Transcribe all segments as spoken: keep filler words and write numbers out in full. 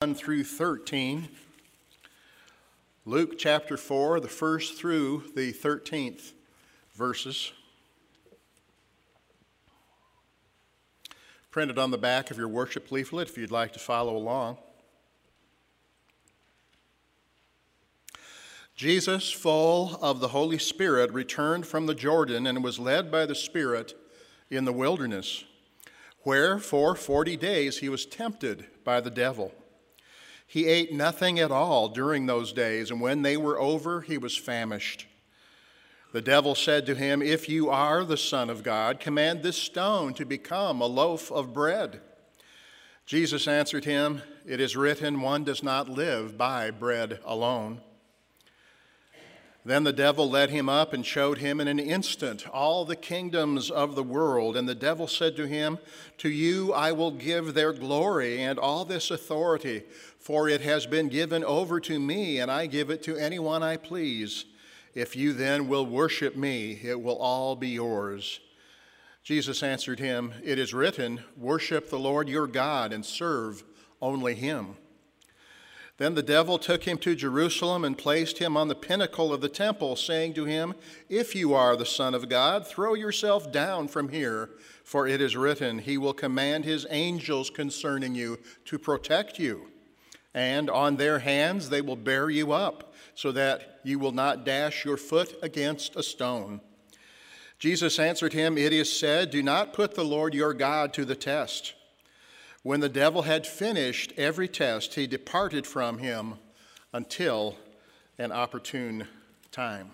one through thirteen. Luke chapter four, the first through the thirteenth verses. Printed on the back of your worship leaflet if you'd like to follow along. Jesus, full of the Holy Spirit, returned from the Jordan and was led by the Spirit in the wilderness, where for forty days he was tempted by the devil. He ate nothing at all during those days, and when they were over, he was famished. The devil said to him, "If you are the Son of God, command this stone to become a loaf of bread." Jesus answered him, "It is written, one does not live by bread alone." Then the devil led him up and showed him in an instant all the kingdoms of the world. And the devil said to him, "To you I will give their glory and all this authority, for it has been given over to me, and I give it to anyone I please. If you then will worship me, it will all be yours." Jesus answered him, "It is written, worship the Lord your God and serve only him." Then the devil took him to Jerusalem and placed him on the pinnacle of the temple, saying to him, "If you are the Son of God, throw yourself down from here, for it is written, he will command his angels concerning you to protect you, and on their hands they will bear you up, so that you will not dash your foot against a stone." Jesus answered him, "It is said, do not put the Lord your God to the test." When the devil had finished every test, he departed from him until an opportune time.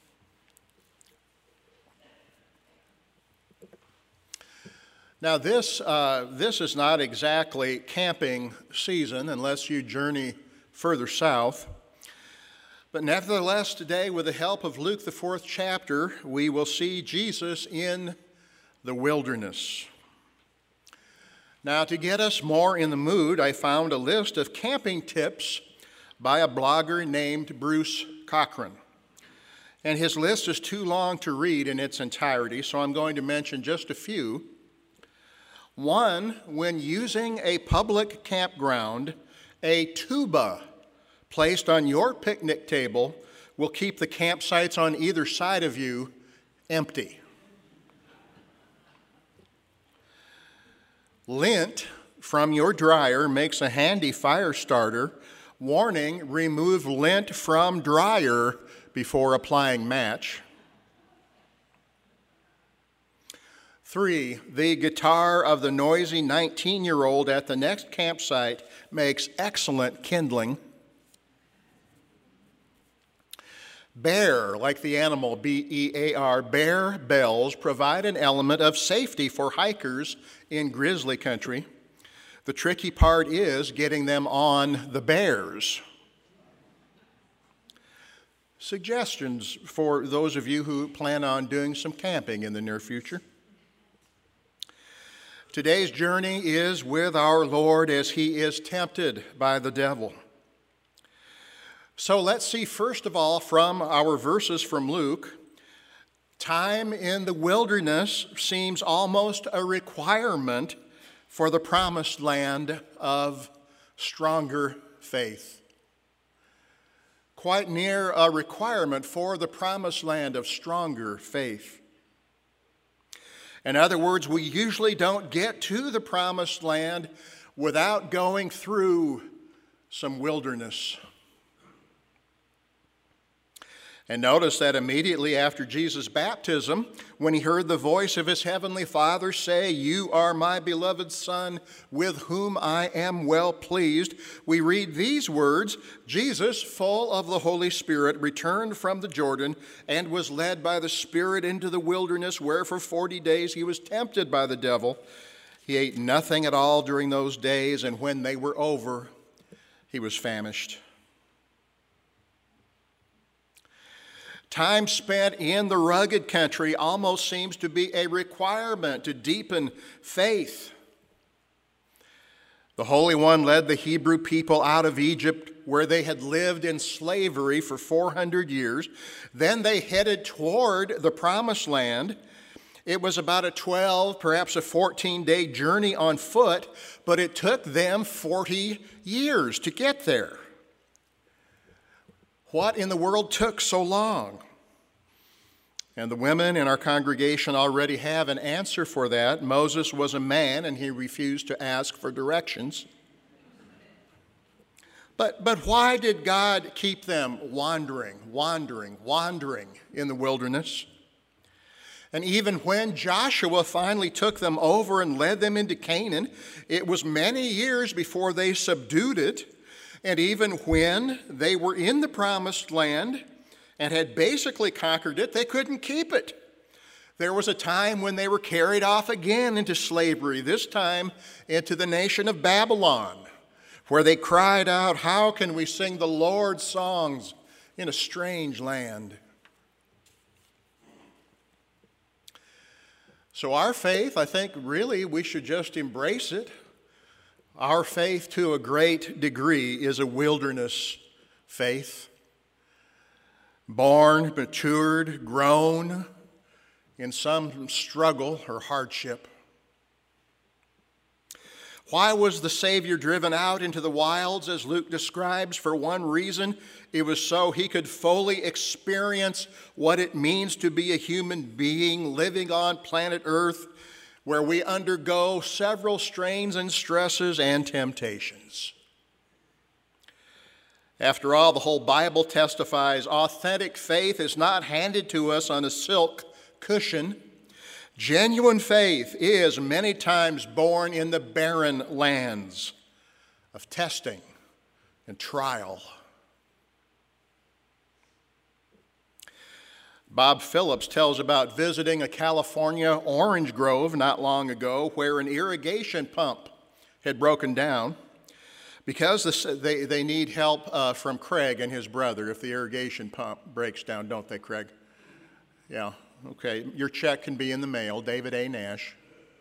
Now this, uh, this is not exactly camping season unless you journey further south. But nevertheless, today, with the help of Luke, the fourth chapter, we will see Jesus in the wilderness. Now, to get us more in the mood, I found a list of camping tips by a blogger named Bruce Cochran. And his list is too long to read in its entirety, so I'm going to mention just a few. One, when using a public campground, a tuba placed on your picnic table will keep the campsites on either side of you empty. Lint from your dryer makes a handy fire starter. Warning, remove lint from dryer before applying match. Three, the guitar of the noisy nineteen-year-old at the next campsite makes excellent kindling. Bear, like the animal, B E A R, bear bells provide an element of safety for hikers in grizzly country. The tricky part is getting them on the bears. Suggestions for those of you who plan on doing some camping in the near future. Today's journey is with our Lord as he is tempted by the devil. So let's see, first of all, from our verses from Luke, time in the wilderness seems almost a requirement for the promised land of stronger faith. Quite near a requirement for the promised land of stronger faith. In other words, we usually don't get to the promised land without going through some wilderness. And notice that immediately after Jesus' baptism, when he heard the voice of his heavenly Father say, "You are my beloved Son, with whom I am well pleased," we read these words, "Jesus, full of the Holy Spirit, returned from the Jordan and was led by the Spirit into the wilderness, where for forty days he was tempted by the devil. He ate nothing at all during those days, and when they were over, he was famished." Time spent in the rugged country almost seems to be a requirement to deepen faith. The Holy One led the Hebrew people out of Egypt, where they had lived in slavery for four hundred years. Then they headed toward the Promised Land, It was about a twelve, perhaps a fourteen-day journey on foot, but it took them forty years to get there. What in the world took so long? And the women in our congregation already have an answer for that. Moses was a man, and he refused to ask for directions. But, but why did God keep them wandering, wandering, wandering in the wilderness? And even when Joshua finally took them over and led them into Canaan, it was many years before they subdued it. And even when they were in the promised land and had basically conquered it, they couldn't keep it. There was a time when they were carried off again into slavery, this time into the nation of Babylon, where they cried out, "How can we sing the Lord's songs in a strange land?" So our faith, I think really we should just embrace it. Our faith to a great degree is a wilderness faith. Born, matured, grown in some struggle or hardship. Why was the Savior driven out into the wilds, as Luke describes? For one reason, it was so he could fully experience what it means to be a human being living on planet Earth, where we undergo several strains and stresses and temptations. After all, the whole Bible testifies authentic faith is not handed to us on a silk cushion. Genuine faith is many times born in the barren lands of testing and trial. Bob Phillips tells about visiting a California orange grove not long ago where an irrigation pump had broken down because they, they need help uh, from Craig and his brother if the irrigation pump breaks down, don't they, Craig? Yeah. Okay, your check can be in the mail, David A. Nash.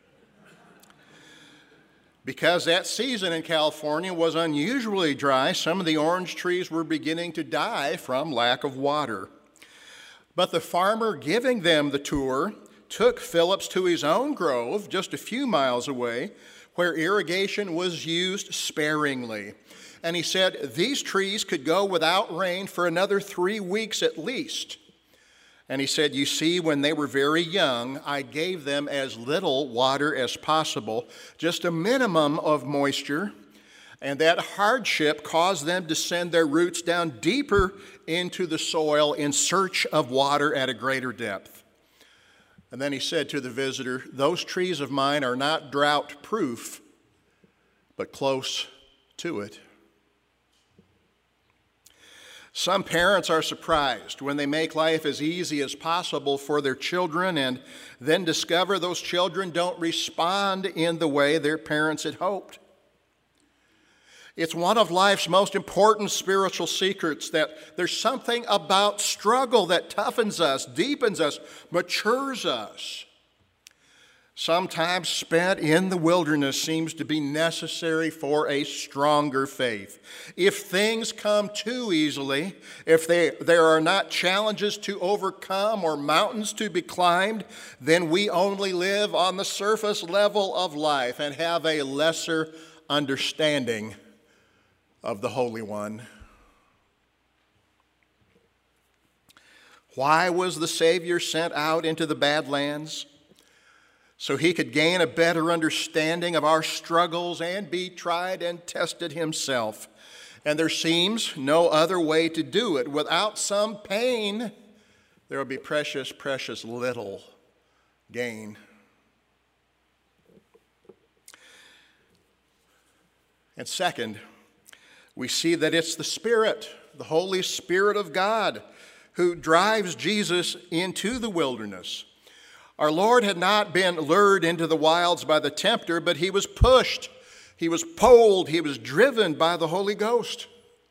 Because that season in California was unusually dry, some of the orange trees were beginning to die from lack of water. But the farmer giving them the tour took Phillips to his own grove just a few miles away where irrigation was used sparingly. And he said these trees could go without rain for another three weeks at least. And he said, you see, when they were very young, I gave them as little water as possible, just a minimum of moisture, and that hardship caused them to send their roots down deeper into the soil in search of water at a greater depth. And then he said to the visitor, those trees of mine are not drought-proof, but close to it. Some parents are surprised when they make life as easy as possible for their children and then discover those children don't respond in the way their parents had hoped. It's one of life's most important spiritual secrets that there's something about struggle that toughens us, deepens us, matures us. Some time spent in the wilderness seems to be necessary for a stronger faith. If things come too easily, if they, there are not challenges to overcome or mountains to be climbed, then we only live on the surface level of life and have a lesser understanding of the Holy One. Why was the Savior sent out into the Badlands? So he could gain a better understanding of our struggles and be tried and tested himself. And there seems no other way to do it. Without some pain, there will be precious, precious little gain. And second, we see that it's the Spirit, the Holy Spirit of God, who drives Jesus into the wilderness. Our Lord had not been lured into the wilds by the tempter, but he was pushed, he was pulled, he was driven by the Holy Ghost.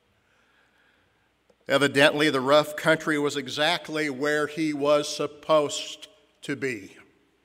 Evidently, the rough country was exactly where he was supposed to be.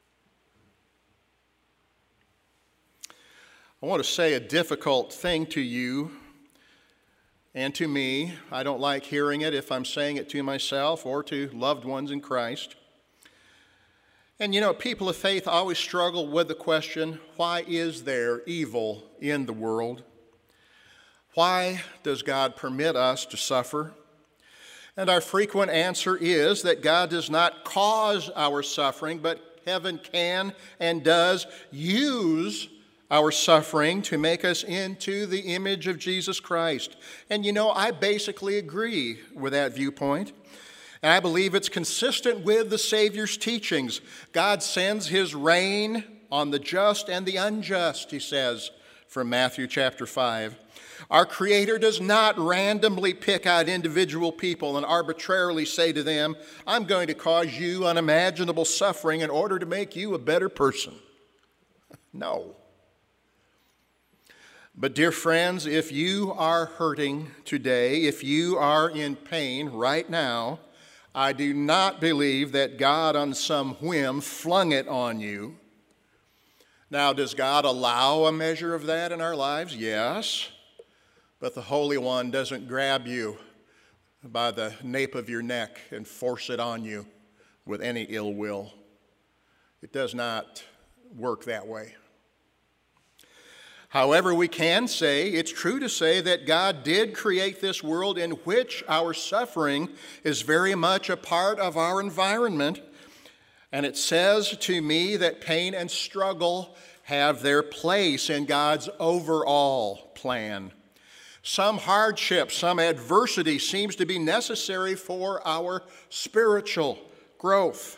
I want to say a difficult thing to you and to me. I don't like hearing it if I'm saying it to myself or to loved ones in Christ. And you know, people of faith always struggle with the question, why is there evil in the world? Why does God permit us to suffer? And our frequent answer is that God does not cause our suffering, but heaven can and does use our suffering to make us into the image of Jesus Christ. And you know, I basically agree with that viewpoint. And I believe it's consistent with the Savior's teachings. God sends his rain on the just and the unjust, he says from Matthew chapter five. Our Creator does not randomly pick out individual people and arbitrarily say to them, I'm going to cause you unimaginable suffering in order to make you a better person. No. But dear friends, if you are hurting today, if you are in pain right now, I do not believe that God on some whim flung it on you. Now, does God allow a measure of that in our lives? Yes. But the Holy One doesn't grab you by the nape of your neck and force it on you with any ill will. It does not work that way. However, we can say, it's true to say that God did create this world in which our suffering is very much a part of our environment. And it says to me that pain and struggle have their place in God's overall plan. Some hardship, some adversity seems to be necessary for our spiritual growth.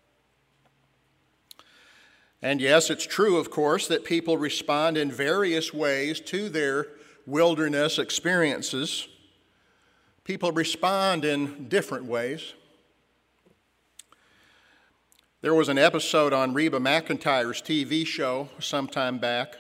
And yes, it's true, of course, that people respond in various ways to their wilderness experiences. People respond in different ways. There was an episode on Reba McEntire's T V show some time back.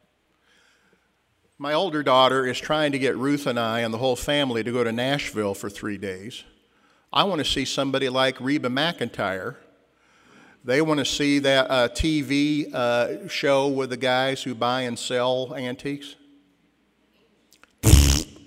My older daughter is trying to get Ruth and I and the whole family to go to Nashville for three days. I want to see somebody like Reba McEntire. They want to see that uh, T V uh, show with the guys who buy and sell antiques. The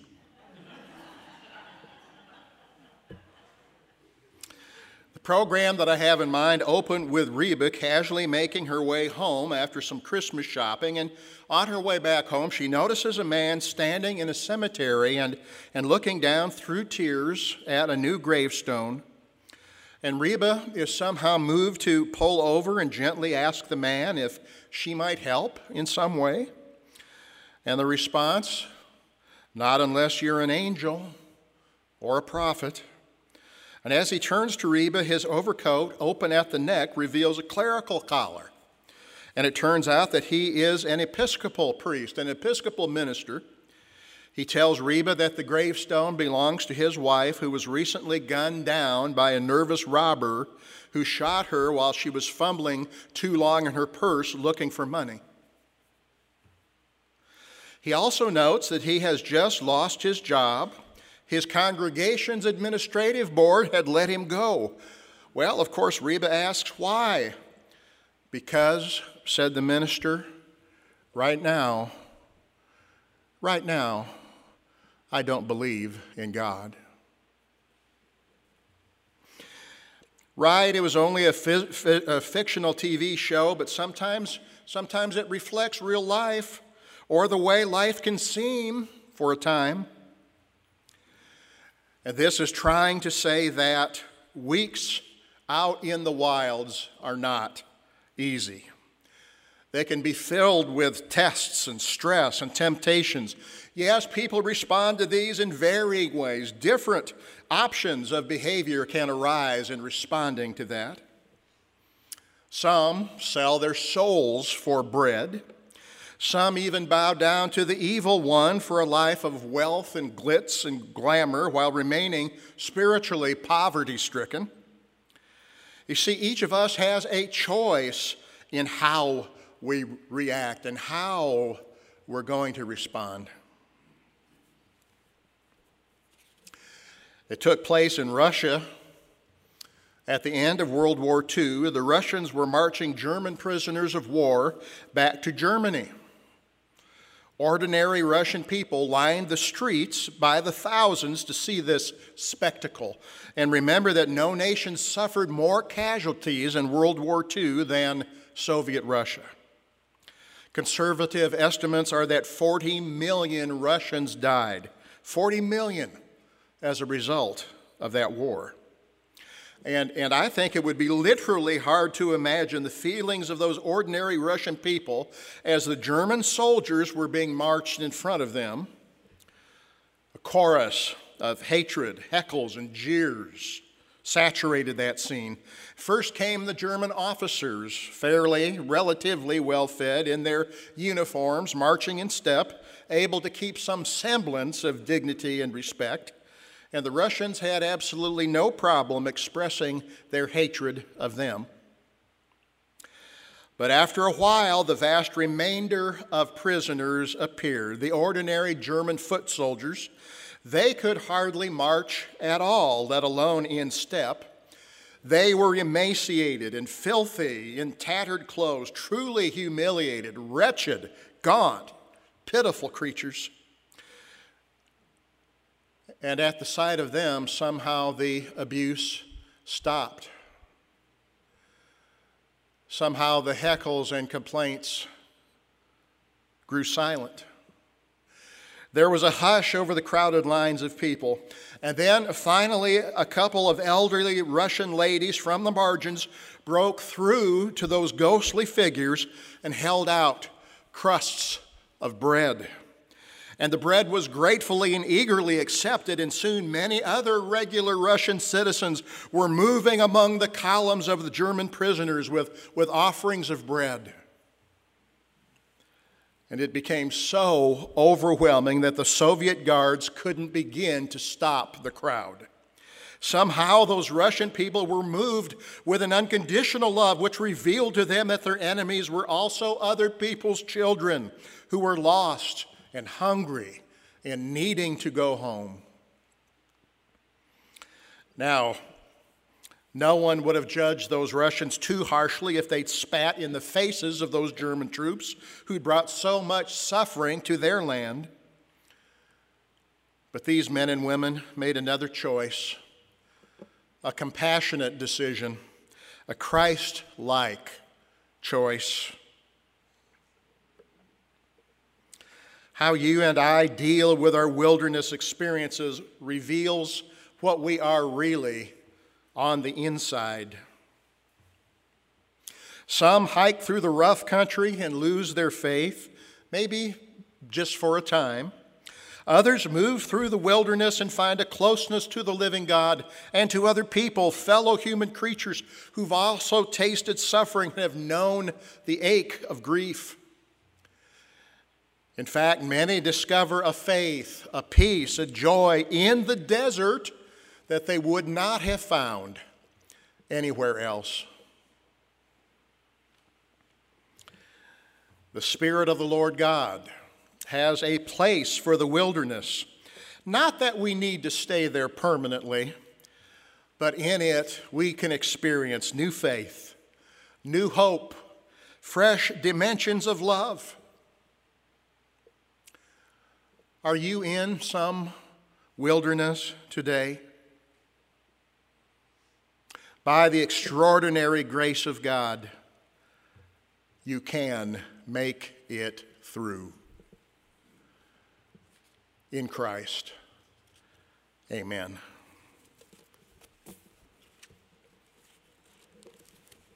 program that I have in mind opened with Reba casually making her way home after some Christmas shopping, and on her way back home she notices a man standing in a cemetery and, and looking down through tears at a new gravestone. And Reba is somehow moved to pull over and gently ask the man if she might help in some way. And the response, not unless you're an angel or a prophet. And as he turns to Reba, his overcoat, open at the neck, reveals a clerical collar. And it turns out that he is an Episcopal priest, an Episcopal minister. He tells Reba that the gravestone belongs to his wife, who was recently gunned down by a nervous robber who shot her while she was fumbling too long in her purse looking for money. He also notes that he has just lost his job. His congregation's administrative board had let him go. Well, of course, Reba asks why. Because, said the minister, right now, right now, I don't believe in God. Right, it was only a, fi- fi- a fictional T V show, but sometimes, sometimes it reflects real life or the way life can seem for a time. And this is trying to say that weeks out in the wilds are not easy. They can be filled with tests and stress and temptations. Yes, people respond to these in varying ways. Different options of behavior can arise in responding to that. Some sell their souls for bread. Some even bow down to the evil one for a life of wealth and glitz and glamour while remaining spiritually poverty-stricken. You see, each of us has a choice in how we react and how we're going to respond. It took place in Russia at the end of World War Two. The Russians were marching German prisoners of war back to Germany. Ordinary Russian people lined the streets by the thousands to see this spectacle. And remember that no nation suffered more casualties in World War Two than Soviet Russia. Conservative estimates are that forty million Russians died. forty million as a result of that war. And, and I think it would be literally hard to imagine the feelings of those ordinary Russian people as the German soldiers were being marched in front of them. A chorus of hatred, heckles, and jeers saturated that scene. First came the German officers, fairly, relatively well-fed in their uniforms, marching in step, able to keep some semblance of dignity and respect. And the Russians had absolutely no problem expressing their hatred of them. But after a while, the vast remainder of prisoners appeared. The ordinary German foot soldiers, they could hardly march at all, let alone in step. They were emaciated and filthy, in tattered clothes, truly humiliated, wretched, gaunt, pitiful creatures. And at the sight of them, somehow the abuse stopped. Somehow the heckles and complaints grew silent. There was a hush over the crowded lines of people. And then finally, a couple of elderly Russian ladies from the margins broke through to those ghostly figures and held out crusts of bread. And the bread was gratefully and eagerly accepted, and soon many other regular Russian citizens were moving among the columns of the German prisoners with, with offerings of bread. And it became so overwhelming that the Soviet guards couldn't begin to stop the crowd. Somehow those Russian people were moved with an unconditional love which revealed to them that their enemies were also other people's children who were lost and hungry and needing to go home. Now, no one would have judged those Russians too harshly if they'd spat in the faces of those German troops who'd brought so much suffering to their land. But these men and women made another choice, a compassionate decision, a Christ-like choice. How you and I deal with our wilderness experiences reveals what we are really on the inside. Some hike through the rough country and lose their faith, maybe just for a time. Others move through the wilderness and find a closeness to the living God and to other people, fellow human creatures who've also tasted suffering and have known the ache of grief. In fact, many discover a faith, a peace, a joy in the desert that they would not have found anywhere else. The Spirit of the Lord God has a place for the wilderness. Not that we need to stay there permanently, but in it we can experience new faith, new hope, fresh dimensions of love. Are you in some wilderness today? By the extraordinary grace of God, you can make it through. In Christ, amen.